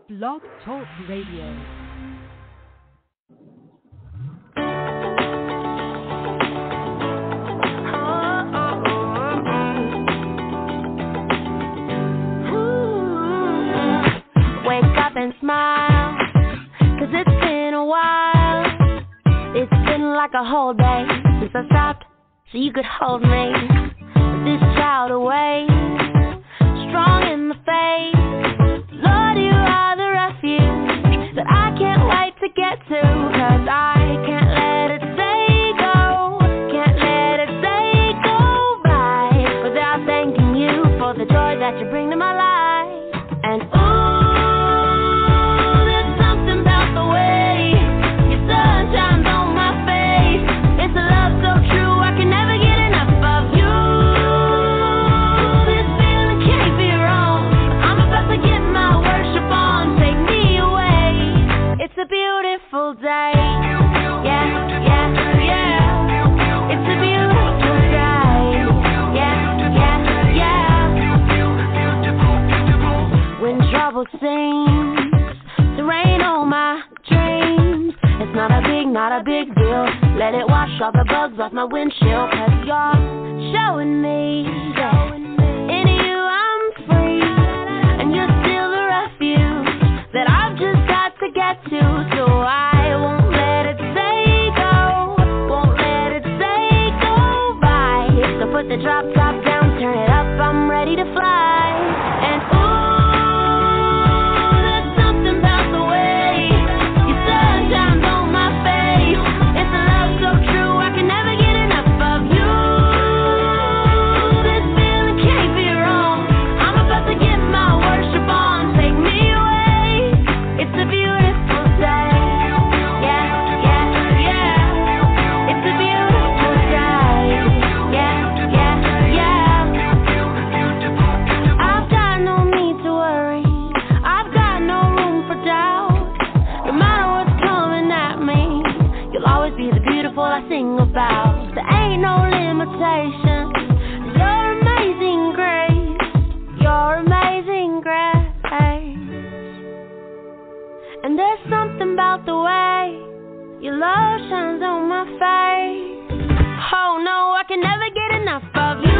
Blog Talk Radio. And smile, 'cause it's been a while. It's been like a whole day since I stopped so you could hold me. With this child away, strong in the faith. Lord, you are the refuge that I can't wait to get to. 'Cause I can't let it stay go. Can't let it stay go by without thanking you for the joy that you bring to my life. And beautiful day. Yeah, yeah, yeah. It's a beautiful day. Yeah, yeah, yeah. When trouble seems to rain on my dreams, it's not a big deal. Let it wash all the bugs off my windshield. 'Cause you're showing me that in you I'm free. And you're still the refuge that I've just got to get to. So I won't let it stay go. Won't let it stay go by. So put the drop top down, turn it up, I'm ready to fly. And ooh, there's something about the way your sun shines on my face. It's a love so true, I can never get enough of you. This feeling can't be wrong. I'm about to get my worship on. Take me away. It's a beautiful day. I sing about. There ain't no limitation. Your amazing grace, your amazing grace. And there's something about the way your love shines on my face. Oh no, I can never get enough of you.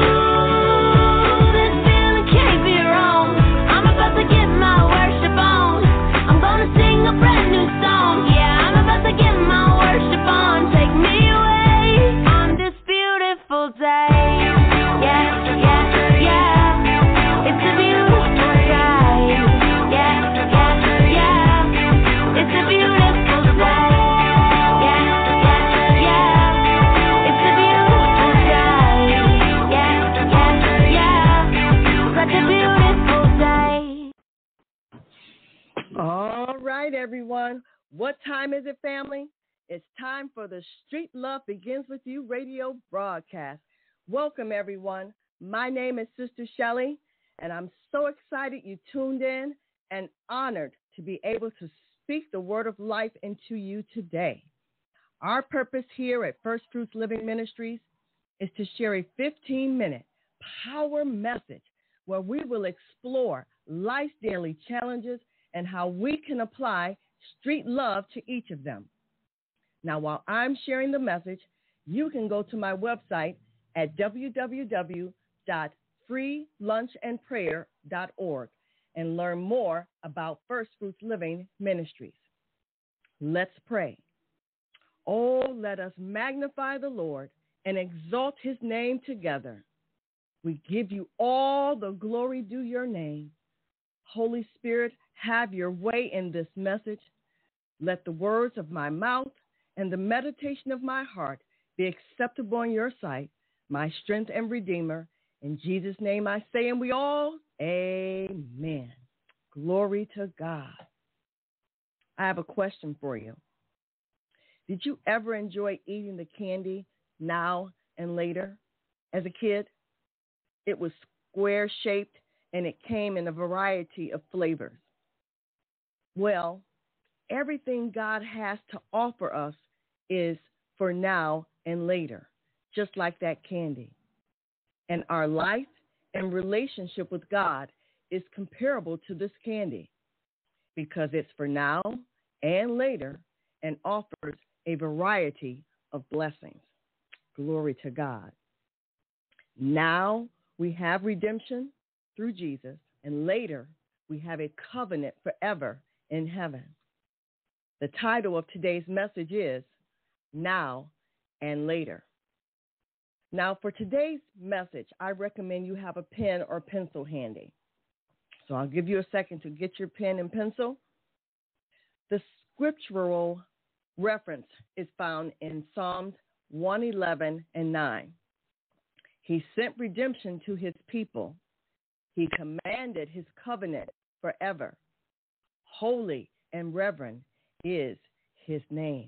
This feeling can't be wrong. I'm about to get my worship on. I'm gonna sing a brand new song. Yeah, I'm about to get my worship on. Take me away on this beautiful day. Yeah, yeah, yeah. It's a beautiful day. Yeah, yeah, yeah. It's a beautiful day. Yeah, yeah, yeah. It's a beautiful day. Yeah, yeah, yeah. Such a beautiful day. All right, everyone. What time is it, family? It's time for the Street Love Begins With You radio broadcast. Welcome, everyone. My name is Sister Shelley, and I'm so excited you tuned in and honored to be able to speak the word of life into you today. Our purpose here at First Fruits Living Ministries is to share a 15-minute power message where we will explore life's daily challenges and how we can apply street love to each of them. Now, while I'm sharing the message, you can go to my website at www.freelunchandprayer.org and learn more about First Fruits Living Ministries. Let's pray. Oh, let us magnify the Lord and exalt his name together. We give you all the glory due your name. Holy Spirit, have your way in this message. Let the words of my mouth and the meditation of my heart be acceptable in your sight, my strength and redeemer. In Jesus' name I say, and we all, amen. Glory to God. I have a question for you. Did you ever enjoy eating the candy Now and Later as a kid? It was square-shaped, and it came in a variety of flavors. Well, everything God has to offer us is for now and later, just like that candy. And our life and relationship with God is comparable to this candy. because it's for now and later and offers a variety of blessings. Glory to God. Now we have redemption through Jesus, and later we have a covenant forever in heaven. The title of today's message is Now and Later. Now, for today's message, I recommend you have a pen or pencil handy. So I'll give you a second to get your pen and pencil. The scriptural reference is found in Psalms 111 and 9. He sent redemption to his people. He commanded his covenant forever. Holy and reverend is his name.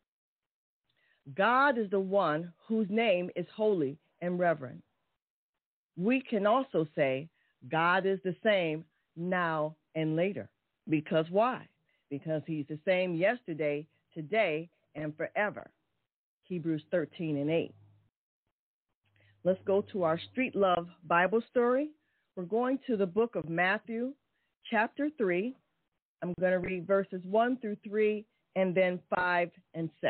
God is the one whose name is holy and reverend. We can also say God is the same now and later. Because why? Because he's the same yesterday, today, and forever. Hebrews 13 and 8. Let's go to our Street Love Bible story. We're going to the book of Matthew, chapter 3. I'm going to read verses 1 through 3 and then 5 and 6.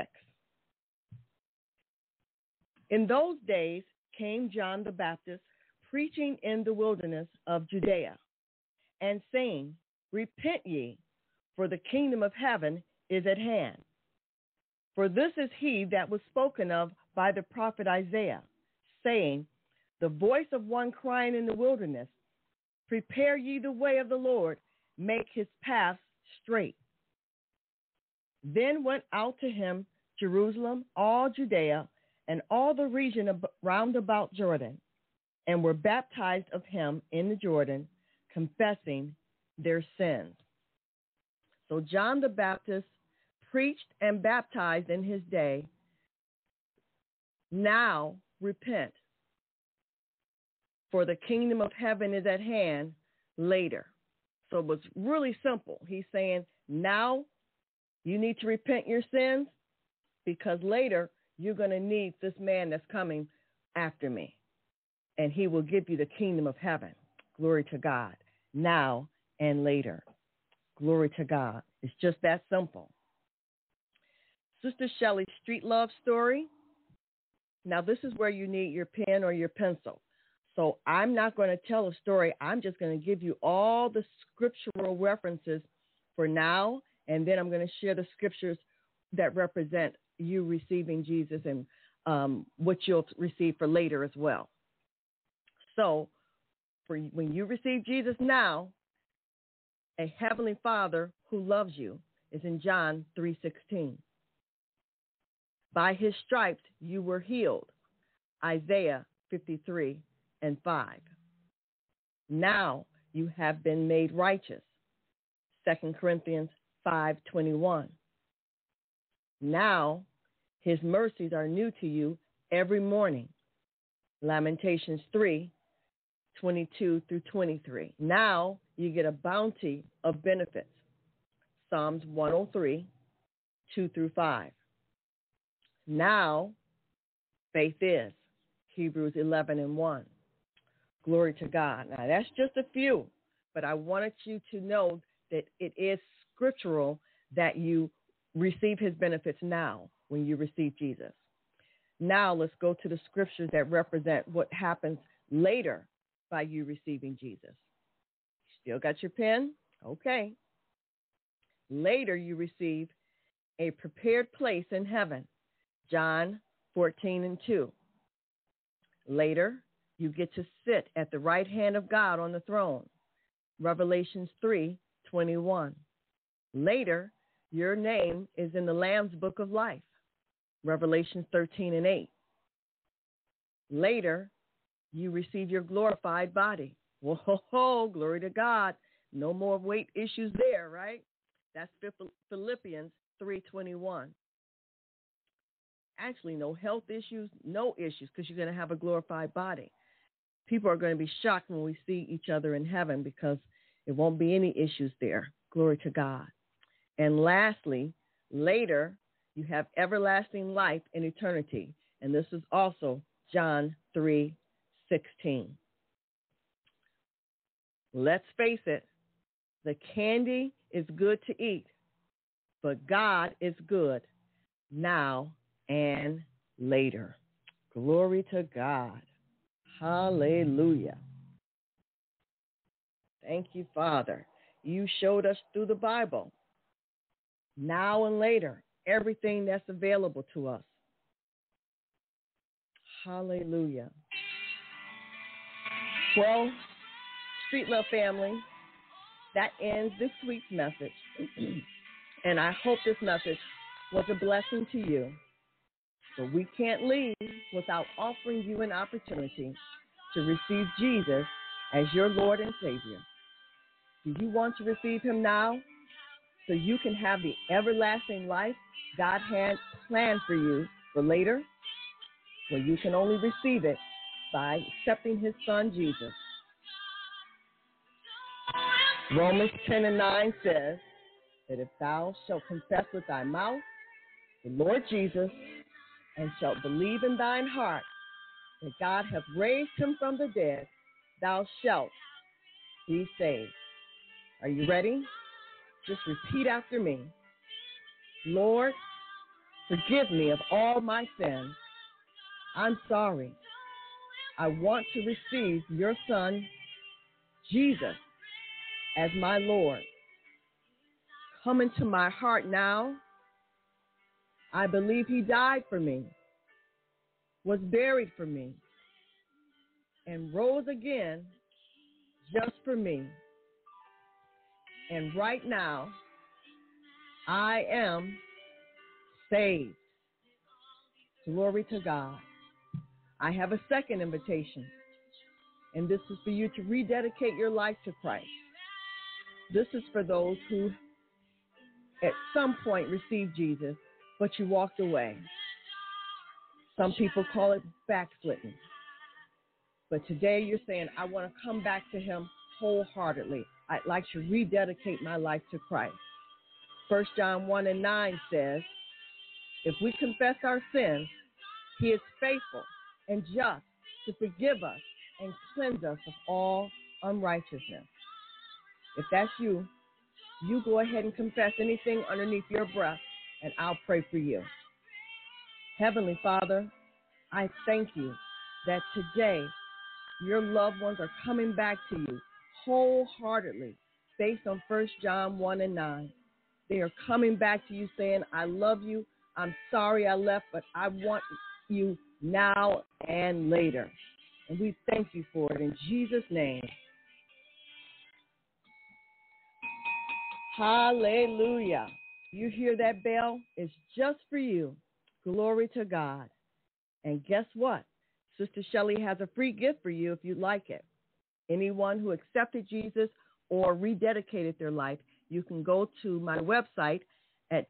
In those days came John the Baptist preaching in the wilderness of Judea and saying, Repent ye, for the kingdom of heaven is at hand. For this is he that was spoken of by the prophet Isaiah, saying, The voice of one crying in the wilderness, Prepare ye the way of the Lord, make his path straight. Then went out to him Jerusalem, all Judea, and all the region round about Jordan, and were baptized of him in the Jordan, confessing their sins. So John the Baptist preached and baptized in his day. Now repent, for the kingdom of heaven is at hand later. So it was really simple. He's saying, now you need to repent your sins, because later you're going to need this man that's coming after me, and he will give you the kingdom of heaven. Glory to God. Now and later. Glory to God. It's just that simple. Sister Shelley's Street Love story. Now, this is where you need your pen or your pencil. So I'm not going to tell a story. I'm just going to give you all the scriptural references for now, and then I'm going to share the scriptures that represent you receiving Jesus and what you'll receive for later as well. So for when you receive Jesus now, a heavenly Father who loves you is in John 3:16. By his stripes you were healed, Isaiah 53 and 5. Now you have been made righteous, 2 Corinthians 5:21. Now his mercies are new to you every morning, Lamentations 3:22 through 23. Now you get a bounty of benefits, Psalms 103, 2 through 5. Now faith is, Hebrews 11 and 1. Glory to God. Now that's just a few, but I wanted you to know that it is scriptural that you receive his benefits now when you receive Jesus. Now let's go to the scriptures that represent what happens later by you receiving Jesus. Still got your pen? Okay. Later you receive a prepared place in heaven, John 14 and 2. Later you get to sit at the right hand of God on the throne, Revelations 3:21. Later your name is in the Lamb's book of life, Revelation 13 and 8. Later, you receive your glorified body. Whoa, glory to God. No more weight issues there, right? That's Philippians 3:21. Actually, no health issues, no issues, because you're going to have a glorified body. People are going to be shocked when we see each other in heaven because it won't be any issues there. Glory to God. And lastly, later, you have everlasting life in eternity. And this is also John 3:16. Let's face it, The candy is good to eat, but God is good now and later. Glory to God. Hallelujah. Thank you, Father. You showed us through the Bible, now and later, everything that's available to us. Hallelujah. Well, Street Love family, that ends this week's message. And I hope this message was a blessing to you. But we can't leave without offering you an opportunity to receive Jesus as your Lord and Savior. Do you want to receive him now so you can have the everlasting life God had planned for you for later? Well, you can only receive it by accepting his son, Jesus. Romans 10:9 says that if thou shalt confess with thy mouth the Lord Jesus and shalt believe in thine heart that God hath raised him from the dead, thou shalt be saved. Are you ready? Just repeat after me. Lord, forgive me of all my sins. I'm sorry. I want to receive your son, Jesus, as my Lord. Come into my heart now. I believe he died for me, was buried for me, and rose again just for me. And right now, I am saved. Glory to God. I have a second invitation, and this is for you to rededicate your life to Christ. This is for those who at some point received Jesus, but you walked away. Some people call it backsliding. But today you're saying, I want to come back to him wholeheartedly. I'd like to rededicate my life to Christ. 1 John 1:9 says, if we confess our sins, he is faithful and just to forgive us and cleanse us of all unrighteousness. If that's you, you go ahead and confess anything underneath your breath, and I'll pray for you. Heavenly Father, I thank you that today your loved ones are coming back to you wholeheartedly based on 1 John 1:9. They are coming back to you saying, I love you. I'm sorry I left, but I want you now and later. And we thank you for it in Jesus' name. Hallelujah. You hear that bell? It's just for you. Glory to God. And guess what? Sister Shelley has a free gift for you if you'd like it. Anyone who accepted Jesus or rededicated their life, you can go to my website at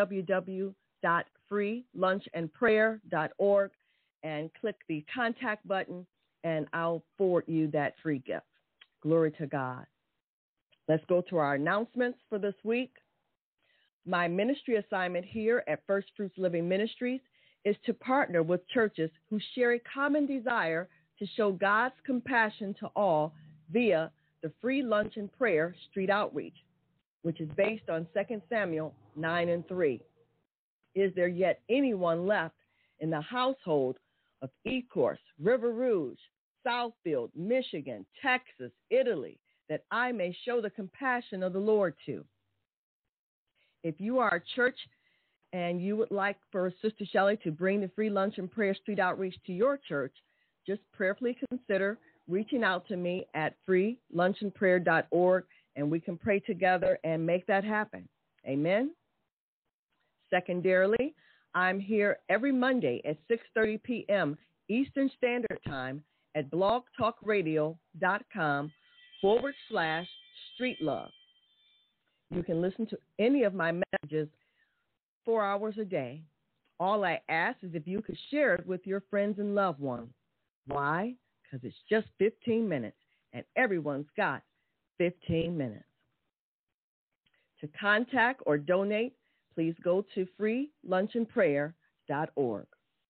www.freelunchandprayer.org and click the contact button, and I'll forward you that free gift. Glory to God. Let's go to our announcements for this week. My ministry assignment here at First Fruits Living Ministries is to partner with churches who share a common desire to show God's compassion to all via the Free Lunch and Prayer Street Outreach, which is based on 2 Samuel 9:3. Is there yet anyone left in the household of Ecorse, River Rouge, Southfield, Michigan, Texas, Italy, that I may show the compassion of the Lord to? If you are a church and you would like for Sister Shelley to bring the Free Lunch and Prayer Street Outreach to your church, just prayerfully consider reaching out to me at freelunchandprayer.org, and we can pray together and make that happen. Amen. Secondarily, I'm here every Monday at 6:30 p.m. Eastern Standard Time at blogtalkradio.com/streetlove. You can listen to any of my messages 4 hours a day. All I ask is if you could share it with your friends and loved ones. Why? Because it's just 15 minutes, and everyone's got 15 minutes. To contact or donate, please go to freelunchandprayer.org.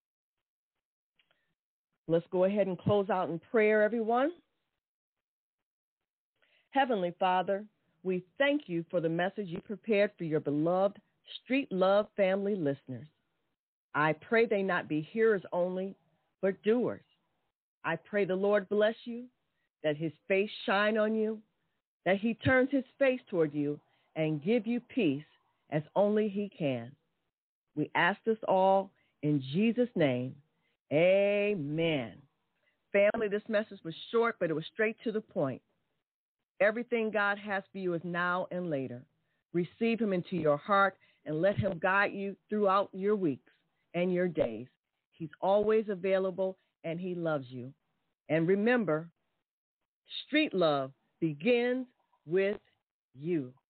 Let's go ahead and close out in prayer, everyone. Heavenly Father, we thank you for the message you prepared for your beloved Street Love family listeners. I pray they not be hearers only, but doers. I pray the Lord bless you, that his face shine on you, that he turns his face toward you and give you peace as only he can. We ask this all in Jesus' name. Amen. Family, this message was short, but it was straight to the point. Everything God has for you is now and later. Receive him into your heart and let him guide you throughout your weeks and your days. He's always available and he loves you. And remember, street love begins with you.